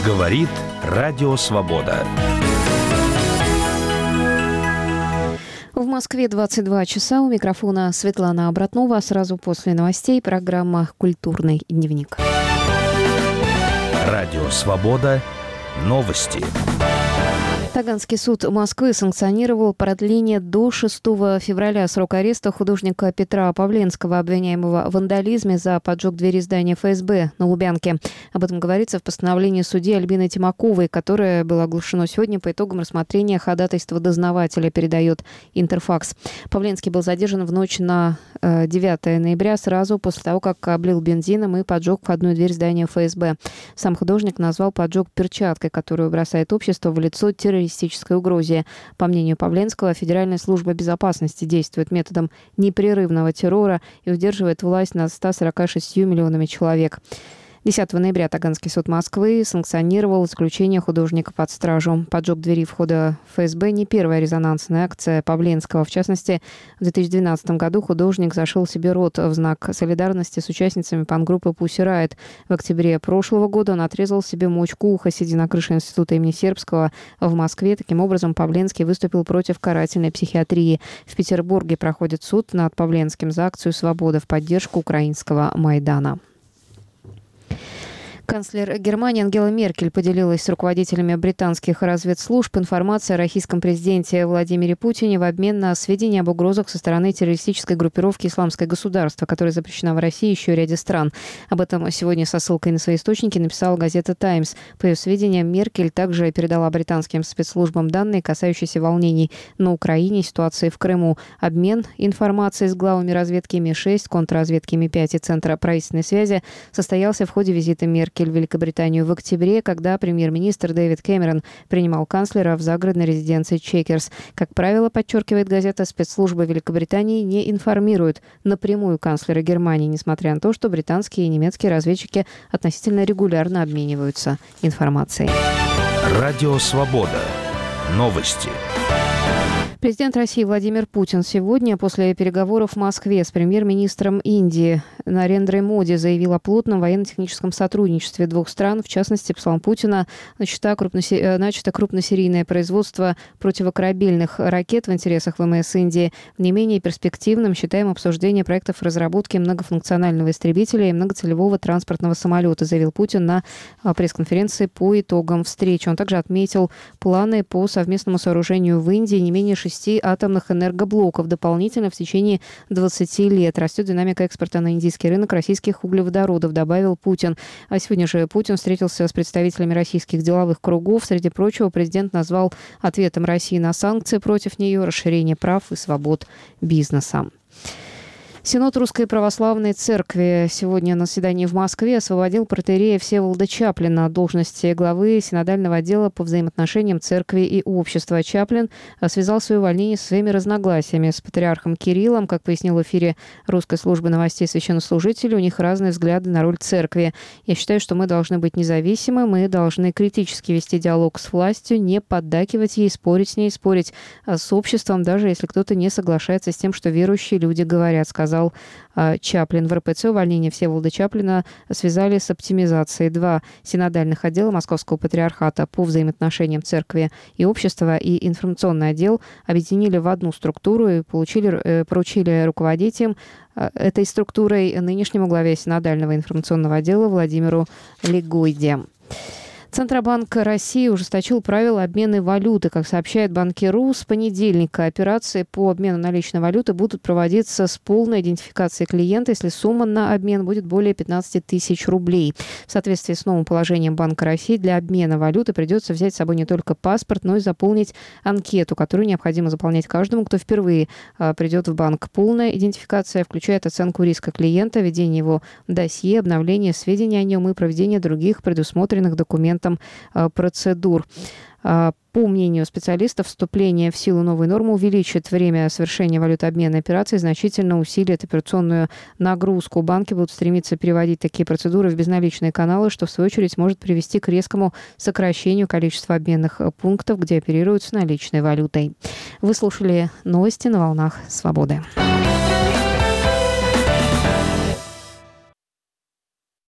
Говорит Радио Свобода. В Москве 22 часа. У микрофона Светлана Обратнова. Сразу после новостей программа «Культурный дневник». Радио Свобода. Новости. Таганский суд Москвы санкционировал продление до 6 февраля срока ареста художника Петра Павленского, обвиняемого в вандализме за поджог двери здания ФСБ на Лубянке. Об этом говорится в постановлении судьи Альбины Тимаковой, которое было оглашено сегодня по итогам рассмотрения ходатайства дознавателя, передает Интерфакс. Павленский был задержан в ночь на 9 ноября, сразу после того, как облил бензином и поджег входную дверь здания ФСБ. Сам художник назвал поджог перчаткой, которую бросает общество в лицо террористической угрозе. По мнению Павленского, Федеральная служба безопасности действует методом непрерывного террора и удерживает власть над 146 миллионами человек. 10 ноября Таганский суд Москвы санкционировал заключение художника под стражу. Поджог двери входа в ФСБ не первая резонансная акция Павленского. В частности, в 2012 году художник зашил себе рот в знак солидарности с участницами панк-группы Pussy Riot. В октябре прошлого года он отрезал себе мочку уха, сидя на крыше института имени Сербского в Москве. Таким образом, Павленский выступил против карательной психиатрии. В Петербурге проходит суд над Павленским за акцию «Свобода» в поддержку украинского Майдана. Канцлер Германии Ангела Меркель поделилась с руководителями британских разведслужб информацией о российском президенте Владимире Путине в обмен на сведения об угрозах со стороны террористической группировки «Исламское государство», которая запрещена в России и еще ряде стран. Об этом сегодня со ссылкой на свои источники написала газета «Таймс». По ее сведениям, Меркель также передала британским спецслужбам данные, касающиеся волнений на Украине, ситуации в Крыму. Обмен информацией с главами разведки МИ-6, контрразведки МИ-5 и Центра правительственной связи состоялся в ходе визита Меркель в Великобританию в октябре, когда премьер-министр Дэвид Кэмерон принимал канцлера в загородной резиденции Чекерс. Как правило, подчеркивает газета, спецслужбы Великобритании не информируют напрямую канцлера Германии, несмотря на то, что британские и немецкие разведчики относительно регулярно обмениваются информацией. Радио Свобода. Новости. Президент России Владимир Путин сегодня после переговоров в Москве с премьер-министром Индии Нарендрой Моди заявил о плотном военно-техническом сотрудничестве двух стран. В частности, по словам Путина, начато крупносерийное производство противокорабельных ракет в интересах ВМС Индии. Не менее перспективным считаем обсуждение проектов разработки многофункционального истребителя и многоцелевого транспортного самолета, заявил Путин на пресс-конференции по итогам встречи. Он также отметил планы по совместному сооружению в Индии не менее 6 атомных энергоблоков. Дополнительно в течение 20 лет растет динамика экспорта на индийский рынок российских углеводородов, добавил Путин. А сегодня же Путин встретился с представителями российских деловых кругов. Среди прочего, президент назвал ответом России на санкции против нее расширение прав и свобод бизнеса. Синод Русской Православной Церкви сегодня на заседании в Москве освободил протоиерея Всеволода Чаплина от должности главы синодального отдела по взаимоотношениям церкви и общества. Чаплин связал свое увольнение со своими разногласиями с патриархом Кириллом. Как пояснил в эфире Русской службы новостей священнослужитель, у них разные взгляды на роль церкви. Я считаю, что мы должны быть независимы, мы должны критически вести диалог с властью, не поддакивать ей, спорить с ней, спорить с обществом, даже если кто-то не соглашается с тем, что верующие люди говорят, сказал Чаплин. В РПЦ увольнение Всеволода Чаплина связали с оптимизацией. Два синодальных отдела Московского патриархата по взаимоотношениям церкви и общества и информационный отдел объединили в одну структуру и поручили руководить им этой структурой нынешнему главе синодального информационного отдела Владимиру Легойде. Центробанк России ужесточил правила обмена валюты. Как сообщает Банкиру, с понедельника операции по обмену наличной валюты будут проводиться с полной идентификацией клиента, если сумма на обмен будет более 15 тысяч рублей. В соответствии с новым положением Банка России для обмена валюты придется взять с собой не только паспорт, но и заполнить анкету, которую необходимо заполнять каждому, кто впервые придет в банк. Полная идентификация включает оценку риска клиента, ведение его досье, обновление сведений о нем и проведение других предусмотренных документом процедур. По мнению специалистов, вступление в силу новой нормы увеличит время совершения валютообменной операции, значительно усилит операционную нагрузку. Банки будут стремиться переводить такие процедуры в безналичные каналы, что в свою очередь может привести к резкому сокращению количества обменных пунктов, где оперируют с наличной валютой. Вы слушали новости на волнах Свободы.